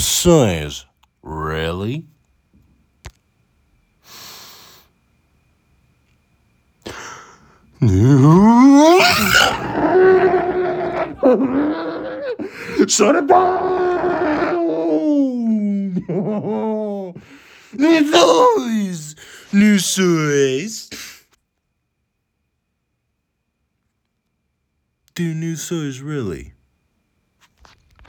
size. Really? Shut it down! It's always new size. Do new size really?